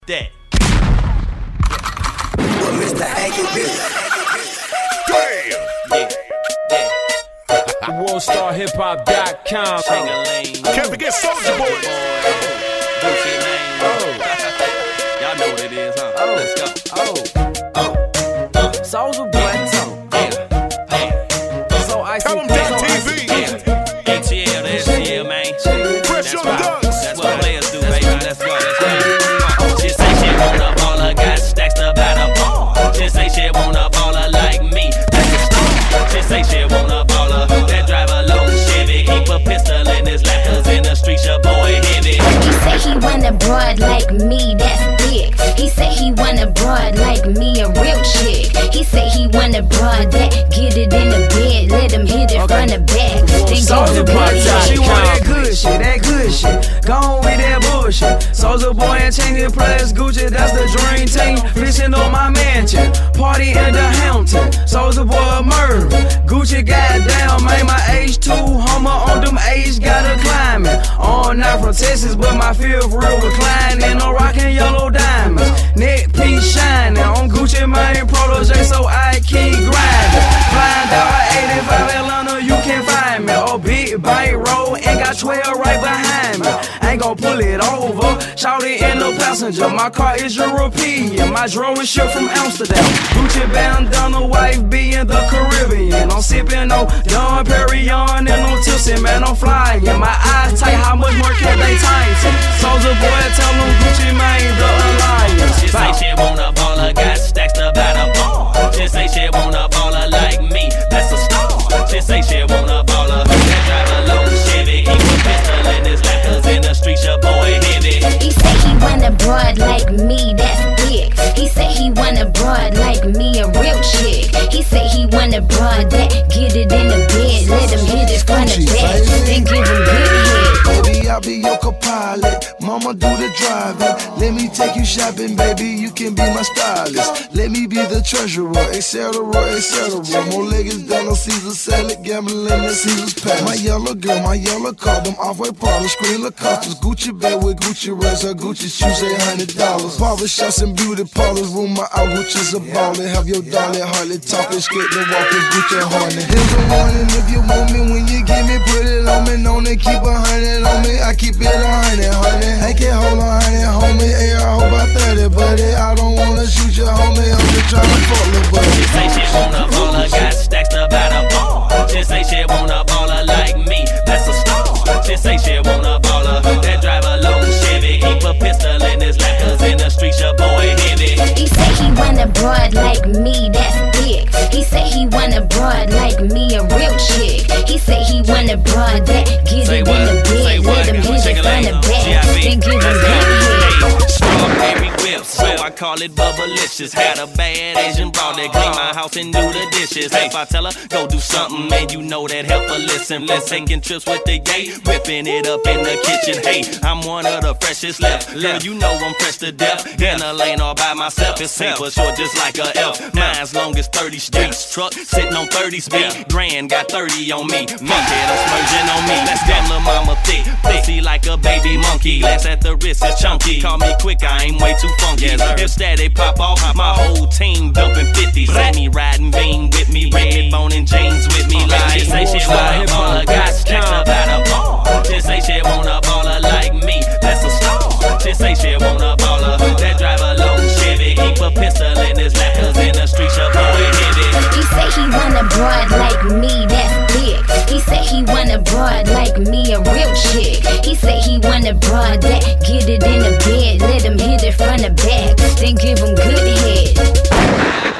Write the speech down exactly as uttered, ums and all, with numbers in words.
That. Mister Aggie Damn. Yeah. Yeah. world star hip hop dot com. Can't forget Soulja Boy. Gucci Mane. Oh. Y'all know what it is, huh? Oh. Let's go. Oh. Oh. Uh. Soulja Boy. So. Yeah. Yeah. So icy. Tell 'em that T V. Yeah. A T L to S T L, man. Fresh That's on right. Ducks. That's what players do, baby. Let's go. Let's go. She say she want a baller, got stacks to buy the ball. She say she want a baller like me. That's a star. She say she want a baller that drive a long Chevy. Keep a pistol in his lap, 'cause in the streets your boy heavy. He say he want a broad like me, that's thick. He say he want a broad like me, a real chick. He say he want a broad that get it in the bed, let him hit it from the back. Then Soulja go Boy, to she bed. want that good shit, that good shit. Gone with that bullshit. Soulja Boy and change his plus Gucci, that's the dream team. Fishing on my mansion, party in the Hampton. Soulja Boy a murder. Gucci goddamn, man, my H two Hummer on them H got a climbing. On not from Texas, but my fifth real reclining. I'm rocking yellow diamonds, neck piece shining. On Gucci Mane protege, so I keep grinding. Flying down eighty-five Atlanta, you can find me. Oh, big bike road and got twelve right behind me. Ain't gon' pull it over, shout it in the passenger. My car is European, my drone is shipped from Amsterdam. Gucci bandana, wife be in the Caribbean. I'm sipping on Don Perignon and I'm tipsy, man, I'm flying. My eyes tight, how much more can they time? Soulja Boy, tell them Gucci Mane the alliance. She say she want a baller, got stacks to buy the ball. She say she want a baller like me, that's a star. She say she want a baller that drive a long Chevy. Keep a pistol in his lap, 'cause in the streets your boy heavy. He say he want a broad like me, that's thick. He say he want a broad like me, a real chick. He say he want a broad that get it in the bed, let him hit it from the back, then give him good head. Baby, I'll be your co-pilot. Mama do the driving. Let me take you shopping, baby. You can be my stylist. Let me be the treasurer, et cetera, et cetera. More leggings than a Caesar salad, gambling in Caesar's palace. My yellow girl, my yellow car, them off-white products, screen Lacostas, Gucci bag with Gucci rings, her Gucci shoes, eight hundred dollars. Barbershops and beauty parlors, room my out, Gucci's a baller. Have your darling hardly talking, skating, walking, Gucci horny. Here's a warning, if you want me, when you give me, put it on me, known to keep a hundred on me. I keep it a hundred, honey. I can't hold on, honey, homie. Hey, I hope I thirty, buddy. I don't wanna shoot you, homie. I'm just trying to fuck the buddy. She say she want a baller, got stacks to buy the ball. She say she want a baller like me, that's a star. She say she want a baller that drive a long Chevy. Keep a pistol in his lap, 'cause in the streets your boy heavy. He say he want a broad like me, that's thick. He say he want a broad like me, a real chick. He say he want a broad that get Say it what? in the Say bed, what? let him hit Shake it a from leg. the back, G I B. then give him Let's good go. head. Hey, strawberry whip, so I call it bubblicious. Had a bad Asian broad that clean my house and do the dishes. If I tell her, go do something, man, you know that help her listen. Let's taking trips with the gay, whipping it up in the kitchen. Hey, I'm one of the freshest left. Girl, you know I'm fresh to death. In a lane all by myself, it's paper short just like a elf. Mine's long as thirty streets. Truck sitting on thirty speed. Grand got thirty on me. Fuck it, I'm splurging on me. Let's go, lil' mama thick. Pussy like a baby monkey. Glance at the wrist, it's chunky. Call me quick, I ain't way too funky. If static pop off, my whole team dumping fifty. Say me riding beam with me. Red bone and jeans with me. Like she say she want a baller, got stacks about a ball. She say she want a baller like me, that's a star. She say she want a baller that drive a long Chevy. Keep a pistol in his lap, 'cause in the streets your boy heavy. He say he want a broad like me, that's thick. He say he want a broad like me, a real chick. He say he want a broad that get it in the bed, let him hit it from the back, then give him